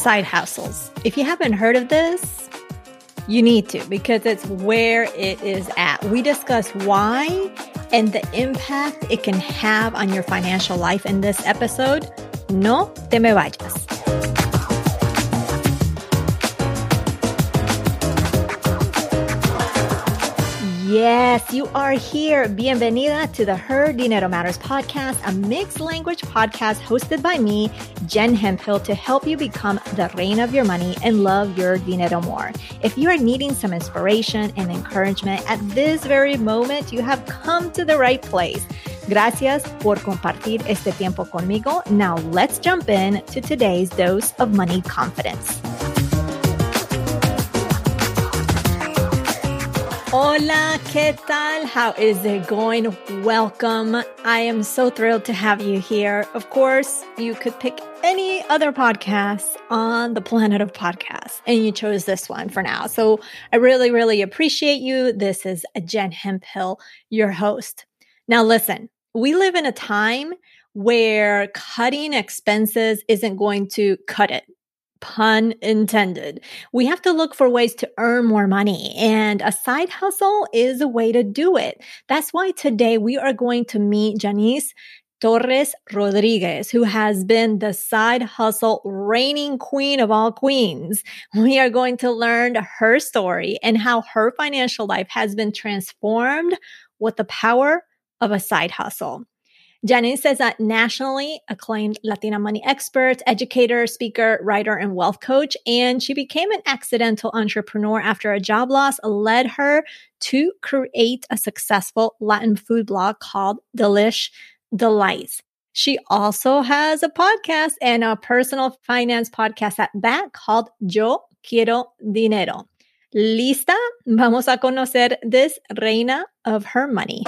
side hustles. If you haven't heard of this, you need to, because it's where it is at. We discuss why and the impact it can have on your financial life in this episode. No te me vayas. Yes, you are here. Bienvenida to the Her Dinero Matters podcast, a mixed language podcast hosted by me, Jen Hemphill, to help you become the reina of your money and love your dinero more. If you are needing some inspiration and encouragement at this very moment, you have come to the right place. Gracias por compartir este tiempo conmigo. Now let's jump in to today's dose of money confidence. Hola, ¿qué tal? How is it going? Welcome. I am so thrilled to have you here. Of course, you could pick any other podcast on the planet of podcasts, and you chose this one for now. So I really, really appreciate you. This is Jen Hemphill, your host. Now listen, we live in a time where cutting expenses isn't going to cut it. Pun intended. We have to look for ways to earn more money, and a side hustle is a way to do it. That's why today we are going to meet Janice Torres Rodriguez, who has been the side hustle reigning queen of all queens. We are going to learn her story and how her financial life has been transformed with the power of a side hustle. Janice is a nationally acclaimed Latina money expert, educator, speaker, writer, and wealth coach, and she became an accidental entrepreneur after a job loss led her to create a successful Latin food blog called Delish Delights. She also has a podcast and a personal finance podcast at that called Yo Quiero Dinero. ¿Lista? Vamos a conocer this reina of her money.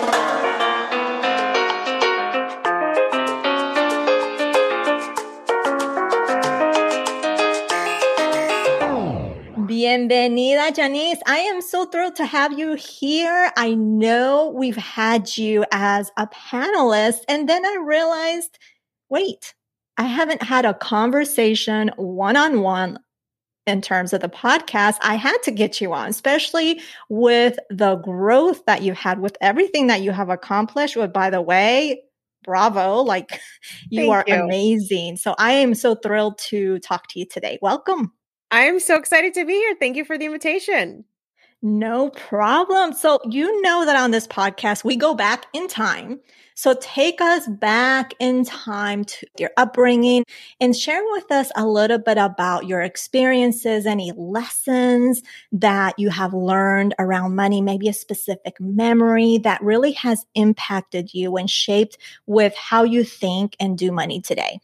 Bienvenida, Janice. I am so thrilled to have you here. I know we've had you as a panelist, and then I realized, wait, I haven't had a conversation one-on-one in terms of the podcast. I had to get you on, especially with the growth that you've had, with everything that you have accomplished. Well, by the way, bravo, like you are amazing. So I am so thrilled to talk to you today. Welcome. I'm so excited to be here. Thank you for the invitation. No problem. So you know that on this podcast, we go back in time. So take us back in time to your upbringing and share with us a little bit about your experiences, any lessons that you have learned around money, maybe a specific memory that really has impacted you and shaped with how you think and do money today.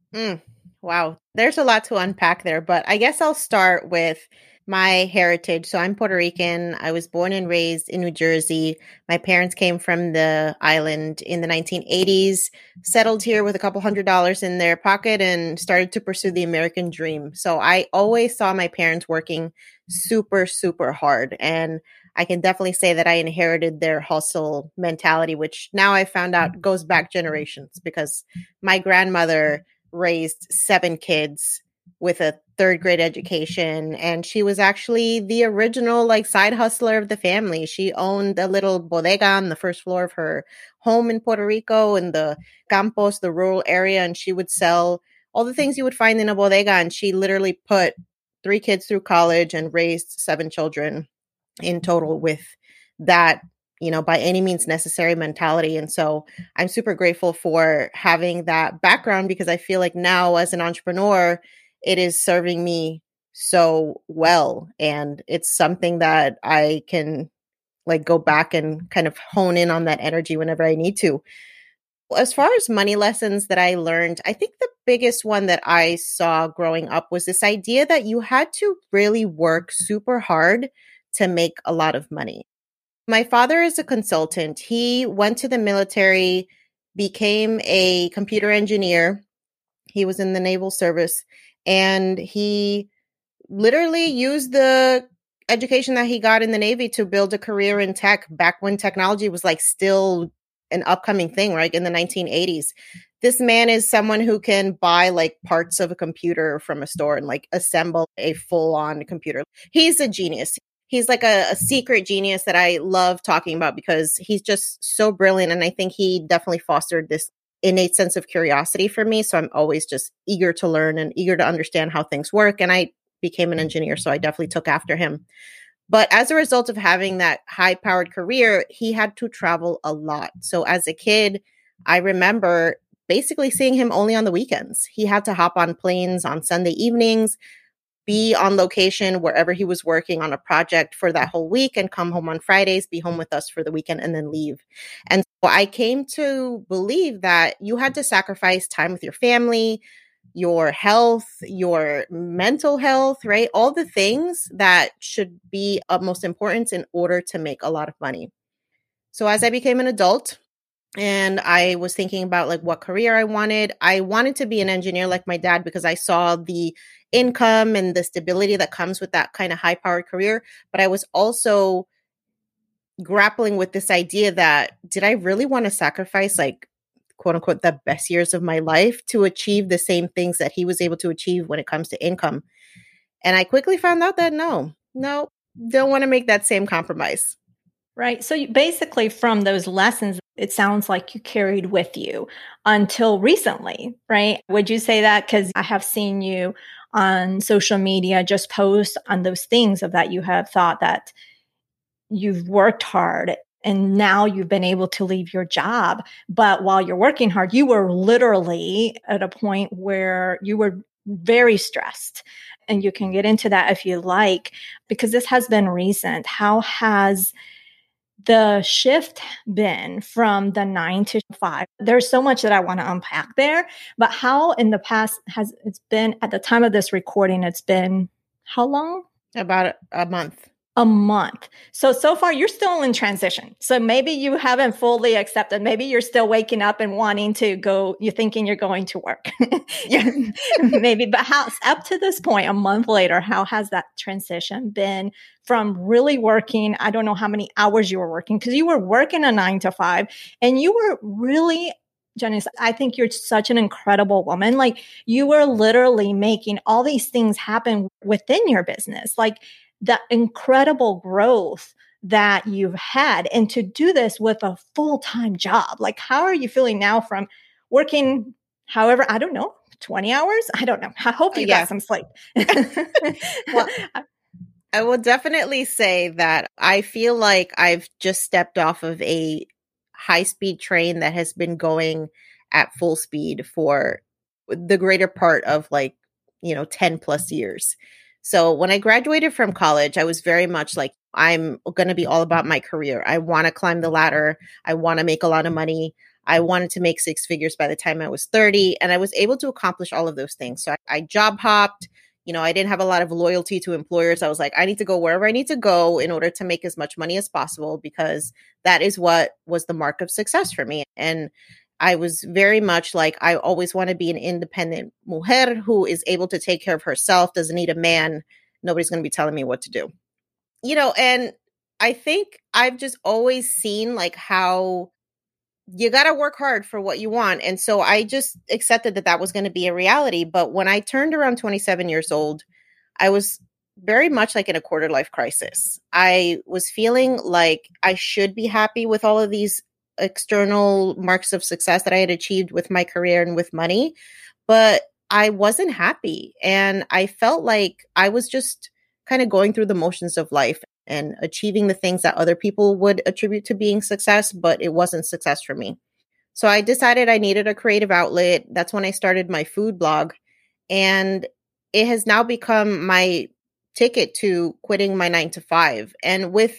Wow. There's a lot to unpack there, but I guess I'll start with my heritage. So I'm Puerto Rican. I was born and raised in New Jersey. My parents came from the island in the 1980s, settled here with a couple $100s in their pocket and started to pursue the American dream. So I always saw my parents working super, super hard. And I can definitely say that I inherited their hustle mentality, which now I found out goes back generations because my grandmother raised 7 kids with a 3rd grade education. And she was actually the original side hustler of the family. She owned a little bodega on the first floor of her home in Puerto Rico in the Campos, the rural area. And she would sell all the things you would find in a bodega. And she literally put 3 kids through college and raised 7 children in total with that, by any means necessary mentality. And so I'm super grateful for having that background because I feel like now as an entrepreneur, it is serving me so well. And it's something that I can go back and kind of hone in on that energy whenever I need to. As far as money lessons that I learned, I think the biggest one that I saw growing up was this idea that you had to really work super hard to make a lot of money. My father is a consultant. He went to the military, became a computer engineer. He was in the naval service, and he literally used the education that he got in the Navy to build a career in tech back when technology was still an upcoming thing, right? In the 1980s. This man is someone who can buy like parts of a computer from a store and like assemble a full on computer. He's a genius. He's like a secret genius that I love talking about because he's just so brilliant. And I think he definitely fostered this innate sense of curiosity for me. So I'm always just eager to learn and eager to understand how things work. And I became an engineer, so I definitely took after him. But as a result of having that high-powered career, he had to travel a lot. So as a kid, I remember basically seeing him only on the weekends. He had to hop on planes on Sunday evenings, be on location wherever he was working on a project for that whole week and come home on Fridays, be home with us for the weekend and then leave. And so I came to believe that you had to sacrifice time with your family, your health, your mental health, right? All the things that should be of most importance in order to make a lot of money. So as I became an adult and I was thinking about like what career I wanted to be an engineer like my dad because I saw the income and the stability that comes with that kind of high powered career. But I was also grappling with this idea that did I really want to sacrifice like quote unquote, the best years of my life to achieve the same things that he was able to achieve when it comes to income. And I quickly found out that no, don't want to make that same compromise. Right. So basically from those lessons, it sounds like you carried with you until recently, right? Would you say that? Because I have seen you on social media just post on those things of that you have thought that you've worked hard and now you've been able to leave your job. But while you're working hard, you were literally at a point where you were very stressed. And you can get into that if you like, because this has been recent. How has the shift been from the 9 to 5? There's so much that I want to unpack there, but how in the past has it's been at the time of this recording, it's been how long? About a month. A month. So far you're still in transition. So maybe you haven't fully accepted. Maybe you're still waking up and wanting to go, you're thinking you're going to work. Yeah, maybe, but how up to this point, a month later, how has that transition been from really working? I don't know how many hours you were working because you were working a 9 to 5 and you were really Janice, I think you're such an incredible woman. Like you were literally making all these things happen within your business. Like the incredible growth that you've had and to do this with a full-time job. Like, how are you feeling now from working, however, I don't know, 20 hours? I don't know. I hope you got some sleep. Well, I will definitely say that I feel like I've just stepped off of a high-speed train that has been going at full speed for the greater part of 10 plus years. So when I graduated from college, I was very much like, I'm going to be all about my career. I want to climb the ladder. I want to make a lot of money. I wanted to make six figures by the time I was 30. And I was able to accomplish all of those things. So I job hopped. I didn't have a lot of loyalty to employers. I was like, I need to go wherever I need to go in order to make as much money as possible because that is what was the mark of success for me. And I was very much like, I always want to be an independent mujer who is able to take care of herself, doesn't need a man. Nobody's going to be telling me what to do. And I think I've just always seen like how you got to work hard for what you want. And so I just accepted that that was going to be a reality. But when I turned around 27 years old, I was very much like in a quarter life crisis. I was feeling like I should be happy with all of these external marks of success that I had achieved with my career and with money, but I wasn't happy. And I felt like I was just kind of going through the motions of life and achieving the things that other people would attribute to being success, but it wasn't success for me. So I decided I needed a creative outlet. That's when I started my food blog. And it has now become my ticket to quitting my 9 to 5. And with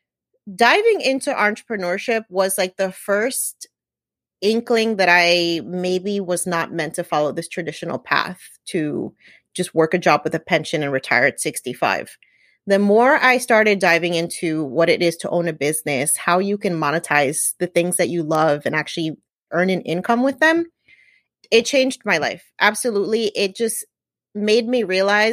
diving into entrepreneurship was like the first inkling that I maybe was not meant to follow this traditional path to just work a job with a pension and retire at 65. The more I started diving into what it is to own a business, how you can monetize the things that you love and actually earn an income with them, it changed my life. Absolutely. It just made me realize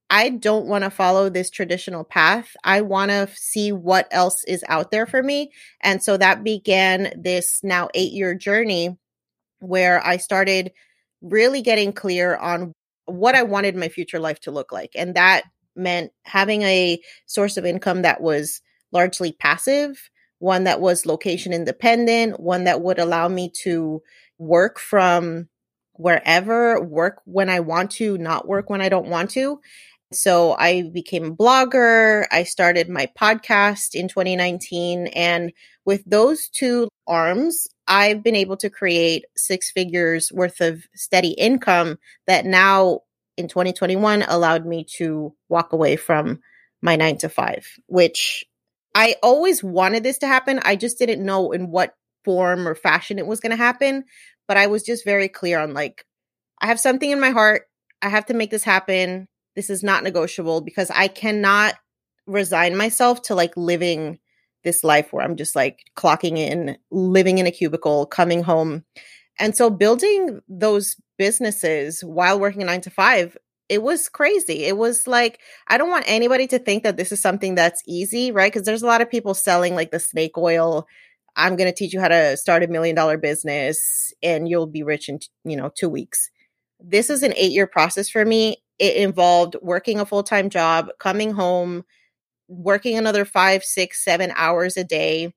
I don't want to follow this traditional path. I want to see what else is out there for me. And so that began this now 8-year journey where I started really getting clear on what I wanted my future life to look like. And that meant having a source of income that was largely passive, one that was location independent, one that would allow me to work from wherever, work when I want to, not work when I don't want to. So I became a blogger. I started my podcast in 2019. And with those two arms, I've been able to create 6 figures worth of steady income that now in 2021 allowed me to walk away from my 9 to 5, which I always wanted this to happen. I just didn't know in what form or fashion it was going to happen. But I was just very clear on like, I have something in my heart. I have to make this happen. This is not negotiable because I cannot resign myself to like living this life where I'm just like clocking in, living in a cubicle, coming home. And so building those businesses while working a 9 to 5, it was crazy. It was like, I don't want anybody to think that this is something that's easy, right? Because there's a lot of people selling like the snake oil. I'm going to teach you how to start $1 million business and you'll be rich in, 2 weeks. This is an 8-year process for me. It involved working a full-time job, coming home, working another 5, 6, 7 hours a day,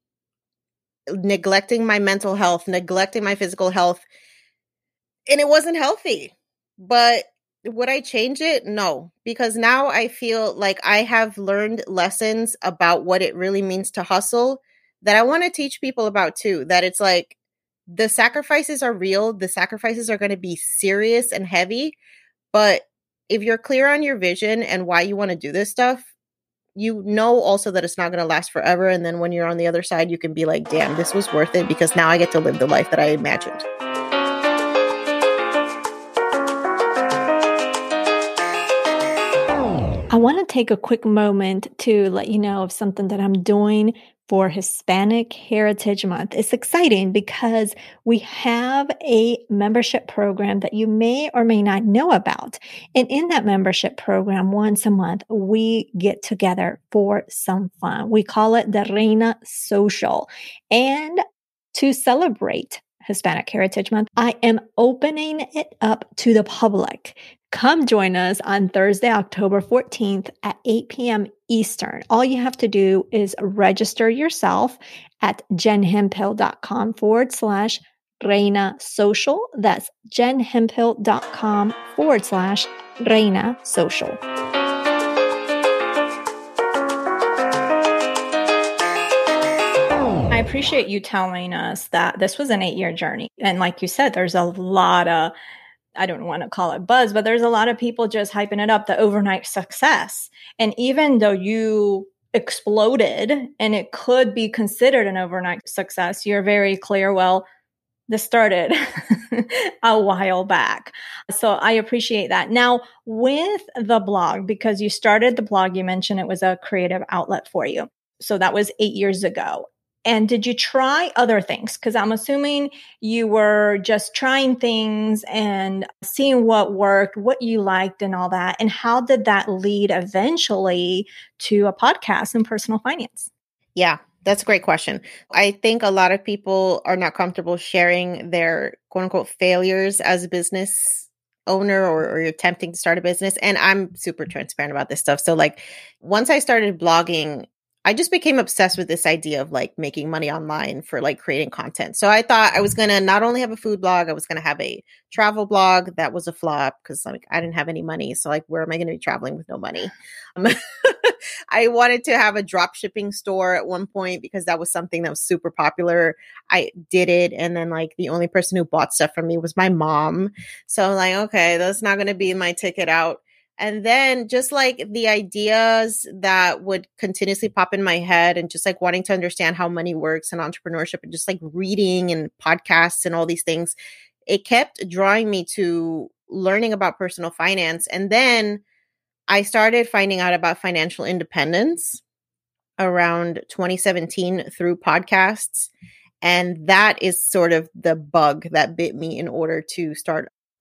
neglecting my mental health, neglecting my physical health. And it wasn't healthy. But would I change it? No, because now I feel like I have learned lessons about what it really means to hustle that I want to teach people about too. That it's like the sacrifices are real. The sacrifices are going to be serious and heavy. But if you're clear on your vision and why you want to do this stuff, you know also that it's not going to last forever. And then when you're on the other side, you can be like, damn, this was worth it because now I get to live the life that I imagined. I want to take a quick moment to let you know of something that I'm doing for Hispanic Heritage Month. It's exciting because we have a membership program that you may or may not know about. And in that membership program, once a month, we get together for some fun. We call it the Reina Social. And to celebrate Hispanic Heritage Month, I am opening it up to the public. Come join us on Thursday, October 14th at 8 p.m. Eastern. All you have to do is register yourself at jenhemphill.com/Reina Social. That's jenhemphill.com/Reina Social. I appreciate you telling us that this was an 8-year journey. And like you said, there's a lot of, I don't want to call it buzz, but there's a lot of people just hyping it up, the overnight success. And even though you exploded and it could be considered an overnight success, you're very clear, well, this started a while back. So I appreciate that. Now, with the blog, because you started the blog, you mentioned it was a creative outlet for you. So that was 8 years ago. And did you try other things? Because I'm assuming you were just trying things and seeing what worked, what you liked and all that. And how did that lead eventually to a podcast in personal finance? Yeah, that's a great question. I think a lot of people are not comfortable sharing their quote unquote failures as a business owner or you're attempting to start a business. And I'm super transparent about this stuff. So like once I started blogging, I just became obsessed with this idea of like making money online for like creating content. So I thought I was going to not only have a food blog, I was going to have a travel blog. That was a flop because like I didn't have any money. So like, where am I going to be traveling with no money? I wanted to have a drop shipping store at one point because that was something that was super popular. I did it. And then like the only person who bought stuff from me was my mom. So I'm like, okay, that's not going to be my ticket out. And then just like the ideas that would continuously pop in my head and just like wanting to understand how money works and entrepreneurship and just like reading and podcasts and all these things, it kept drawing me to learning about personal finance. And then I started finding out about financial independence around 2017 through podcasts. And that is sort of the bug that bit me in order to start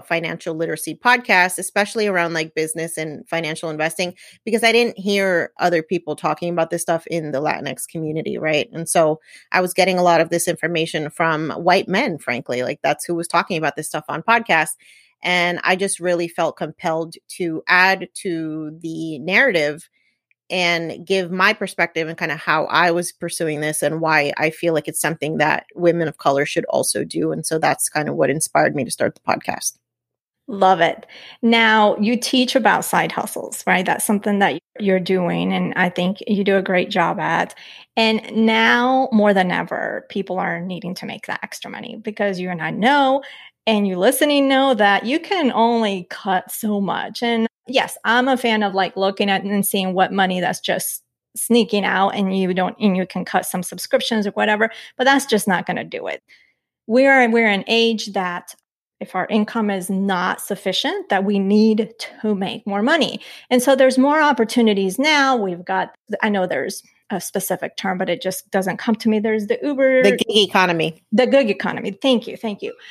financial literacy podcasts, especially around like business and financial investing, because I didn't hear other people talking about this stuff in the Latinx community, right? And so I was getting a lot of this information from white men, frankly, like that's who was talking about this stuff on podcasts. And I just really felt compelled to add to the narrative and give my perspective and kind of how I was pursuing this and why I feel like it's something that women of color should also do. And so that's kind of what inspired me to start the podcast. Love it. Now, you teach about side hustles, right? That's something that you're doing, and I think you do a great job at. And now, more than ever, people are needing to make that extra money because you and I know, and you listening know that you can only cut so much. And yes, I'm a fan of like looking at and seeing what money that's just sneaking out and you can cut some subscriptions or whatever, but that's just not going to do it. We're an age that if our income is not sufficient, that we need to make more money. And so there's more opportunities now. I know there's a specific term, but it just doesn't come to me. There's the gig economy. The gig economy. Thank you.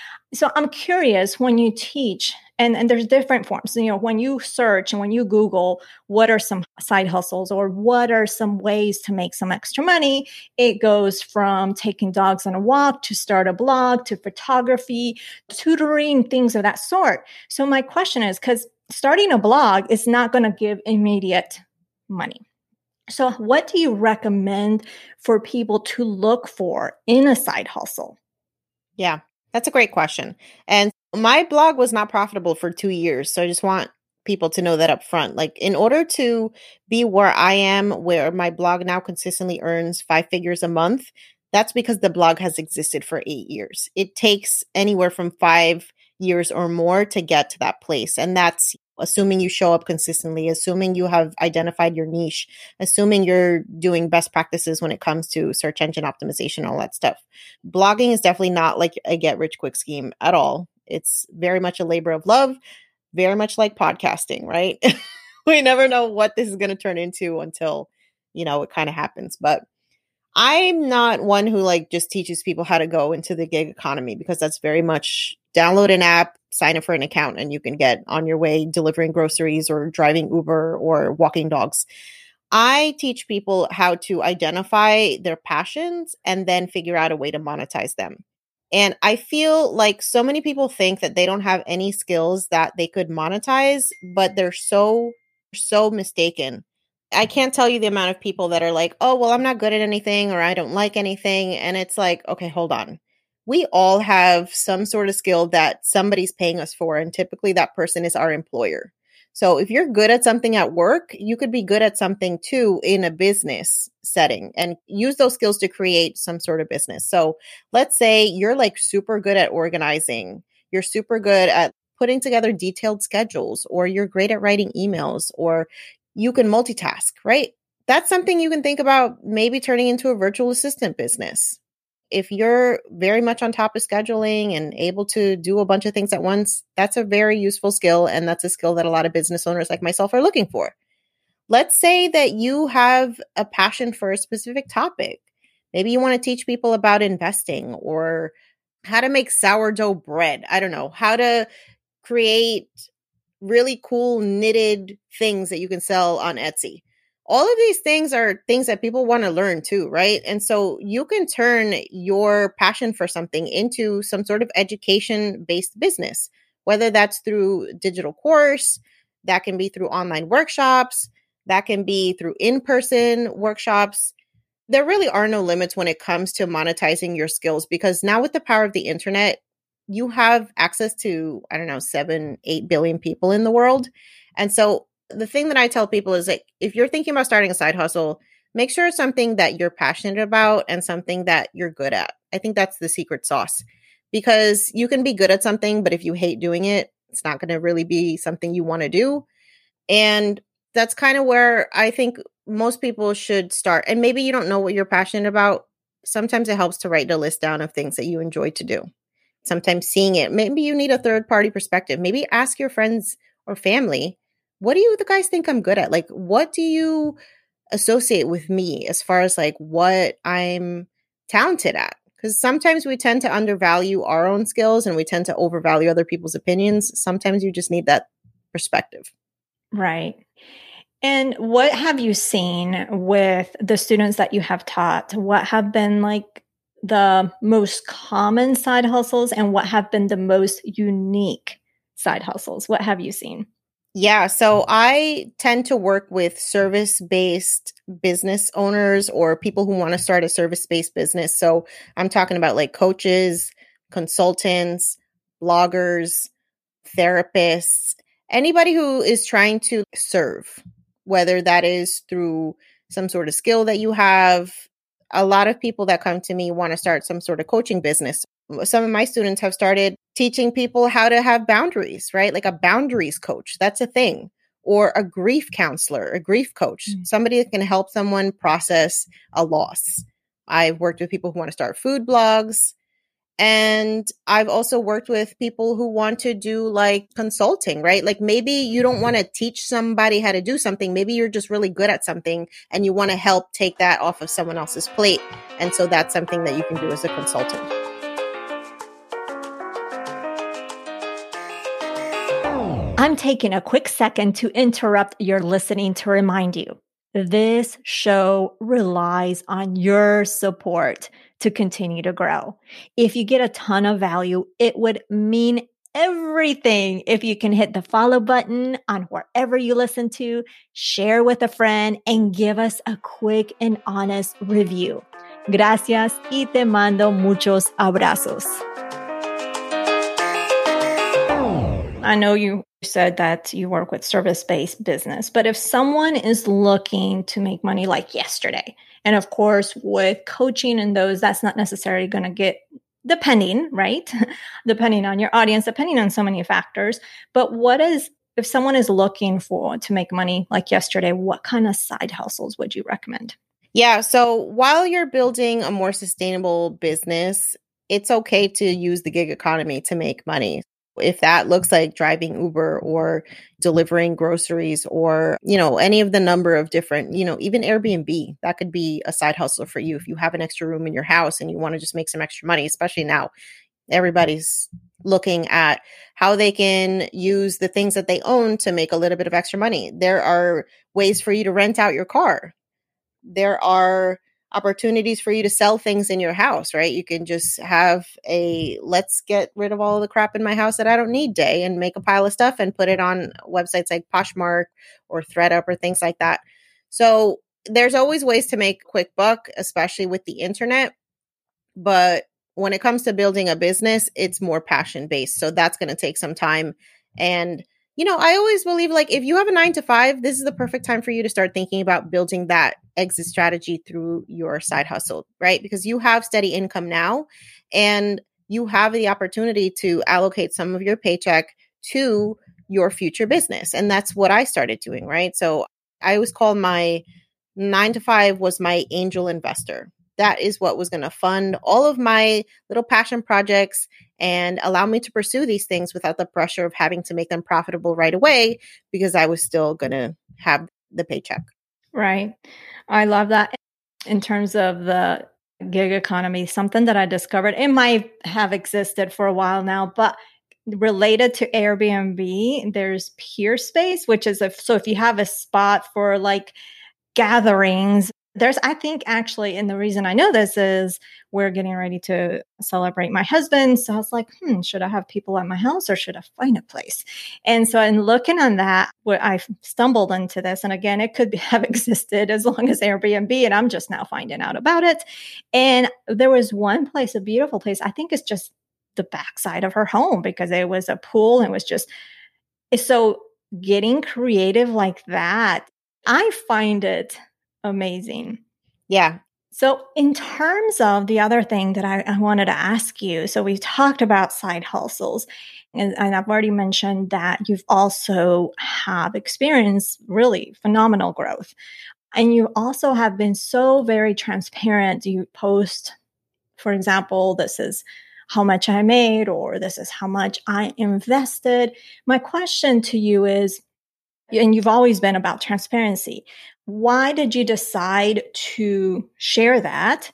So I'm curious when you teach, and there's different forms, when you search and when you Google, what are some side hustles or what are some ways to make some extra money? It goes from taking dogs on a walk to start a blog to photography, tutoring, things of that sort. So my question is, because starting a blog is not going to give immediate money. So what do you recommend for people to look for in a side hustle? Yeah, that's a great question. And my blog was not profitable for 2 years. So I just want people to know that up front. Like in order to be where I am, where my blog now consistently earns 5 figures a month, that's because the blog has existed for 8 years. It takes anywhere from 5 years or more to get to that place. And that's assuming you show up consistently, assuming you have identified your niche, assuming you're doing best practices when it comes to search engine optimization, all that stuff. Blogging is definitely not like a get rich quick scheme at all. It's very much a labor of love, very much like podcasting, right? We never know what this is going to turn into until, it kind of happens. But I'm not one who like just teaches people how to go into the gig economy, because that's very much download an app, sign up for an account, and you can get on your way delivering groceries or driving Uber or walking dogs. I teach people how to identify their passions and then figure out a way to monetize them. And I feel like so many people think that they don't have any skills that they could monetize, but they're so mistaken. I can't tell you the amount of people that are like, oh, well, I'm not good at anything or I don't like anything. And it's like, okay, hold on. We all have some sort of skill that somebody's paying us for. And typically that person is our employer. So if you're good at something at work, you could be good at something too in a business setting and use those skills to create some sort of business. So let's say you're like super good at organizing. You're super good at putting together detailed schedules, or you're great at writing emails, or you can multitask, right? That's something you can think about maybe turning into a virtual assistant business. If you're very much on top of scheduling and able to do a bunch of things at once, that's a very useful skill. And that's a skill that a lot of business owners like myself are looking for. Let's say that you have a passion for a specific topic. Maybe you want to teach people about investing or how to make sourdough bread. I don't know, how to create really cool knitted things that you can sell on Etsy. All of these things are things that people want to learn too, right? And so you can turn your passion for something into some sort of education-based business, whether that's through digital course, that can be through online workshops, that can be through in-person workshops. There really are no limits when it comes to monetizing your skills, because now with the power of the internet, you have access to, 7, 8 billion people in the world. And so the thing that I tell people is like, if you're thinking about starting a side hustle, make sure it's something that you're passionate about and something that you're good at. I think that's the secret sauce, because you can be good at something, but if you hate doing it, it's not going to really be something you want to do. And that's kind of where I think most people should start. And maybe you don't know what you're passionate about. Sometimes it helps to write a list down of things that you enjoy to do. Sometimes seeing it, maybe you need a third party perspective. Maybe ask your friends or family, what do you the guys think I'm good at? Like, what do you associate with me as far as like what I'm talented at? Because sometimes we tend to undervalue our own skills and we tend to overvalue other people's opinions. Sometimes you just need that perspective. Right. And what have you seen with the students that you have taught? What have been like the most common side hustles and what have been the most unique side hustles? What have you seen? Yeah, so I tend to work with service-based business owners or people who want to start a service-based business. So I'm talking about like coaches, consultants, bloggers, therapists, anybody who is trying to serve, whether that is through some sort of skill that you have. A lot of people that come to me want to start some sort of coaching business. Some of my students have started teaching people how to have boundaries, right? Like a boundaries coach. That's a thing. Or a grief counselor, a grief coach, somebody that can help someone process a loss. I've worked with people who want to start food blogs. And I've also worked with people who want to do like consulting, right? Like maybe you don't want to teach somebody how to do something. Maybe you're just really good at something and you want to help take that off of someone else's plate. And so that's something that you can do as a consultant. I'm taking a quick second to interrupt your listening to remind you this show relies on your support to continue to grow. If you get a ton of value, it would mean everything if you can hit the follow button on wherever you listen to, share with a friend, and give us a quick and honest review. Gracias y te mando muchos abrazos. I know you said that you work with service-based business, but if someone is looking to make money like yesterday, and of course with coaching and those, that's not necessarily going to get, depending, right? Depending on your audience, depending on so many factors. But if someone is looking to make money like yesterday, what kind of side hustles would you recommend? Yeah. So while you're building a more sustainable business, it's okay to use the gig economy to make money. If that looks like driving Uber or delivering groceries or, any of the number of different, even Airbnb, that could be a side hustle for you. If you have an extra room in your house and you want to just make some extra money, especially now, everybody's looking at how they can use the things that they own to make a little bit of extra money. There are ways for you to rent out your car. There are opportunities for you to sell things in your house, right? You can just have let's get rid of all the crap in my house that I don't need day and make a pile of stuff and put it on websites like Poshmark or ThreadUp or things like that. So there's always ways to make a quick buck, especially with the internet. But when it comes to building a business, it's more passion based. So that's going to take some time. And I always believe like if you have a 9-to-5, this is the perfect time for you to start thinking about building that exit strategy through your side hustle, right? Because you have steady income now and you have the opportunity to allocate some of your paycheck to your future business. And that's what I started doing, right? So I always call my 9-to-5 was my angel investor. That is what was going to fund all of my little passion projects and allow me to pursue these things without the pressure of having to make them profitable right away because I was still going to have the paycheck. Right. I love that. In terms of the gig economy, something that I discovered, it might have existed for a while now, but related to Airbnb, there's Peerspace, which is so if you have a spot for like gatherings, I think actually, and the reason I know this is we're getting ready to celebrate my husband. So I was like, should I have people at my house or should I find a place? And so in looking on that, I stumbled into this. And again, it could have existed as long as Airbnb, and I'm just now finding out about it. And there was one place, a beautiful place. I think it's just the backside of her home because it was a pool and it was just, so getting creative like that, I find it amazing. Yeah. So in terms of the other thing that I wanted to ask you, so we talked about side hustles and I've already mentioned that you've also have experienced really phenomenal growth. And you also have been so very transparent. You post, for example, this is how much I made, or this is how much I invested. My question to you is, and you've always been about transparency, why did you decide to share that?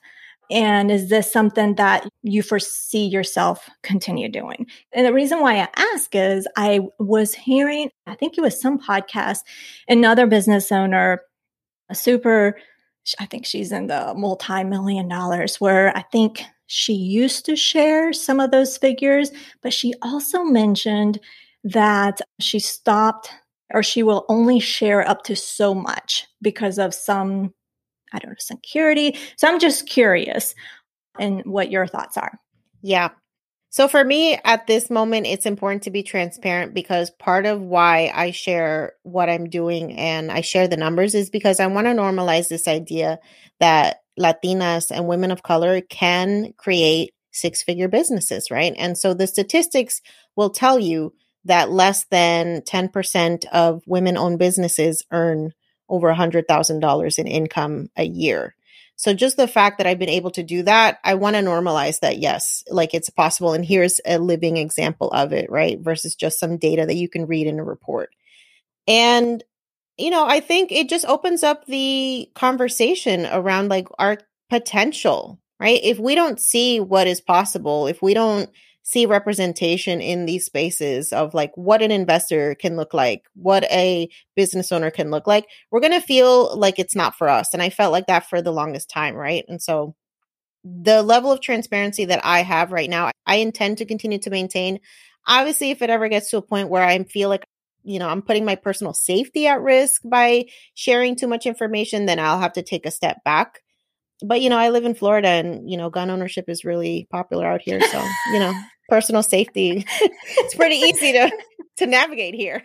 And is this something that you foresee yourself continue doing? And the reason why I ask is I was hearing, I think it was some podcast, another business owner, a super, I think she's in the multi-million dollars, where I think she used to share some of those figures, but she also mentioned that she stopped, or she will only share up to so much because of some, I don't know, security. So I'm just curious and what your thoughts are. Yeah. So for me at this moment, it's important to be transparent because part of why I share what I'm doing and I share the numbers is because I want to normalize this idea that Latinas and women of color can create six-figure businesses, right? And so the statistics will tell you that less than 10% of women-owned businesses earn over $100,000 in income a year. So just the fact that I've been able to do that, I want to normalize that. Yes, like it's possible. And here's a living example of it, right? Versus just some data that you can read in a report. And, I think it just opens up the conversation around like our potential, right? If we don't see what is possible, if we don't see representation in these spaces of like what an investor can look like, what a business owner can look like, we're going to feel like it's not for us. And I felt like that for the longest time, right? And so the level of transparency that I have right now, I intend to continue to maintain. Obviously, if it ever gets to a point where I feel like, I'm putting my personal safety at risk by sharing too much information, then I'll have to take a step back. But, I live in Florida and, gun ownership is really popular out here. So, personal safety, it's pretty easy to navigate here.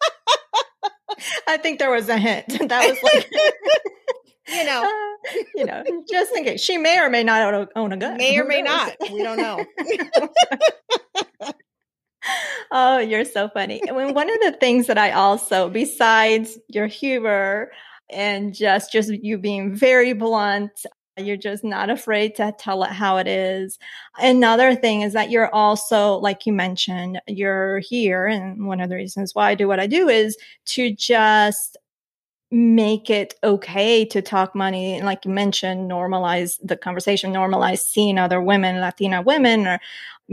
I think there was a hint. That was like, just in case. She may or may not own a gun. May or may not. We don't know. Oh, you're so funny. And one of the things that I also, besides your humor and just you being very blunt, you're just not afraid to tell it how it is. Another thing is that you're also, like you mentioned, you're here. And one of the reasons why I do what I do is to just make it okay to talk money. And like you mentioned, normalize the conversation, normalize seeing other women, Latina women, or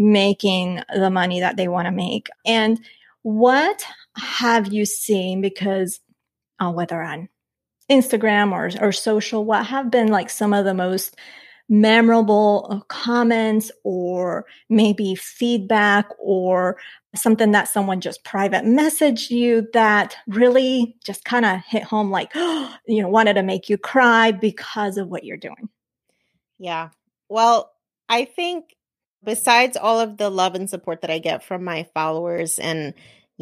making the money that they want to make. And what have you seen? Because whether on Instagram or social, what have been like some of the most memorable comments or maybe feedback or something that someone just private messaged you that really just kind of hit home, like, wanted to make you cry because of what you're doing? Yeah. Well, I think besides all of the love and support that I get from my followers and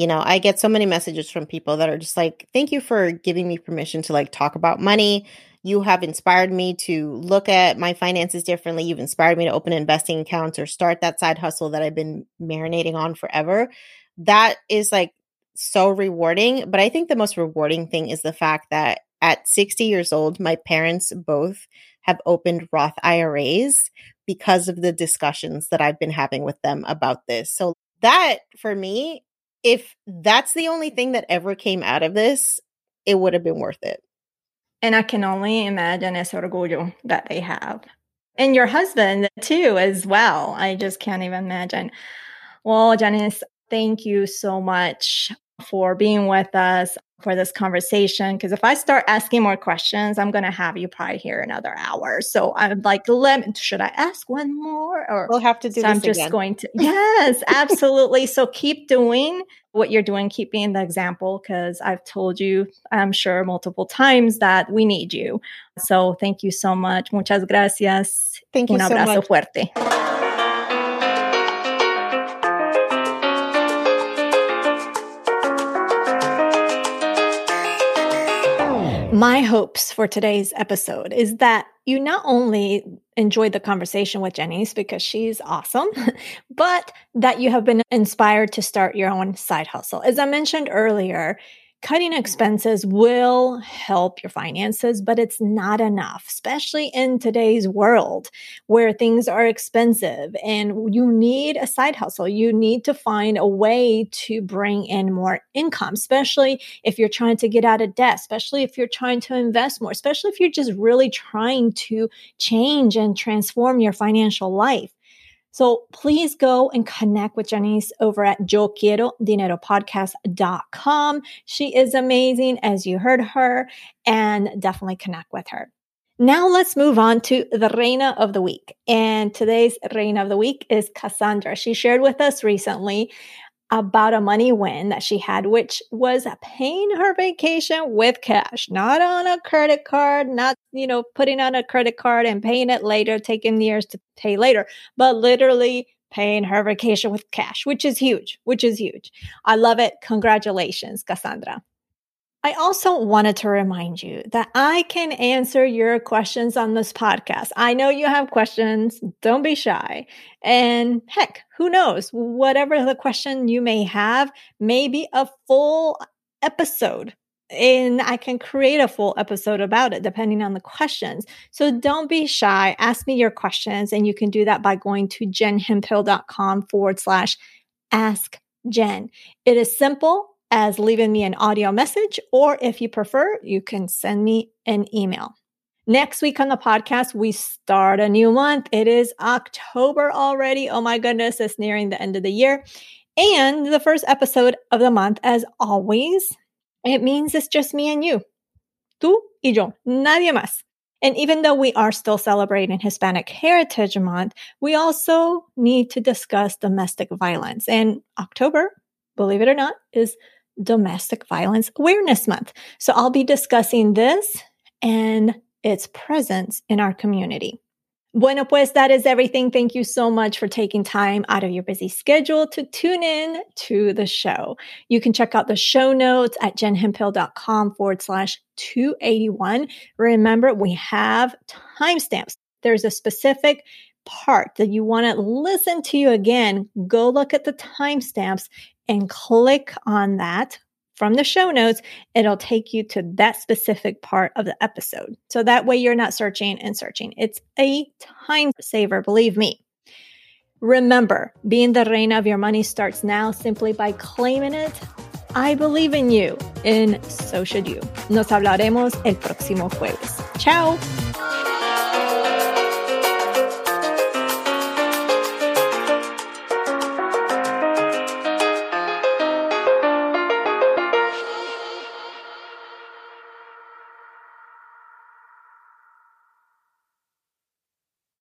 I get so many messages from people that are just like, thank you for giving me permission to like talk about money. You have inspired me to look at my finances differently. You've inspired me to open investing accounts or start that side hustle that I've been marinating on forever. That is like so rewarding. But I think the most rewarding thing is the fact that at 60 years old, my parents both have opened Roth IRAs because of the discussions that I've been having with them about this. So that for me, if that's the only thing that ever came out of this, it would have been worth it. And I can only imagine ese orgullo that they have. And your husband too, as well. I just can't even imagine. Well, Janice, thank you so much for being with us for this conversation. Because if I start asking more questions, I'm going to have you probably here another hour. So I'm like, should I ask one more? Or we'll have to do so this I'm just again. going to. Yes, absolutely. So keep doing what you're doing. Keep being the example, because I've told you, I'm sure multiple times, that we need you. So thank you so much. Muchas gracias. Thank you Un so abrazo much. Fuerte. My hopes for today's episode is that you not only enjoyed the conversation with Janice because she's awesome, but that you have been inspired to start your own side hustle. As I mentioned earlier, Cutting expenses will help your finances, but it's not enough, especially in today's world where things are expensive and you need a side hustle. You need to find a way to bring in more income, especially if you're trying to get out of debt, especially if you're trying to invest more, especially if you're just really trying to change and transform your financial life. So please go and connect with Janice over at YoQuieroDineroPodcast.com. She is amazing, as you heard her, and definitely connect with her. Now let's move on to the Reina of the Week. And today's Reina of the Week is Cassandra. She shared with us recently about a money win that she had, which was paying her vacation with cash, not on a credit card, not, putting on a credit card and paying it later, taking years to pay later, but literally paying her vacation with cash, which is huge. I love it. Congratulations, Cassandra. I also wanted to remind you that I can answer your questions on this podcast. I know you have questions. Don't be shy. And heck, who knows? Whatever the question you may have, maybe a full episode. And I can create a full episode about it depending on the questions. So don't be shy. Ask me your questions. And you can do that by going to jenhemphill.com/ask Jen. It is simple as leaving me an audio message, or if you prefer, you can send me an email. Next week on the podcast, we start a new month. It is October already. Oh my goodness, it's nearing the end of the year. And the first episode of the month, as always, it means it's just me and you. Tú y yo, nadie más. And even though we are still celebrating Hispanic Heritage Month, we also need to discuss domestic violence. And October, believe it or not, is Domestic Violence Awareness Month. So I'll be discussing this and its presence in our community. Bueno, pues that is everything. Thank you so much for taking time out of your busy schedule to tune in to the show. You can check out the show notes at jenhemphill.com/281. Remember, we have timestamps. There's a specific part that you want to listen to again. Go look at the timestamps and click on that from the show notes. It'll take you to that specific part of the episode. So that way you're not searching and searching. It's a time saver, believe me. Remember, being the reina of your money starts now simply by claiming it. I believe in you, and so should you. Nos hablaremos el próximo jueves. Ciao.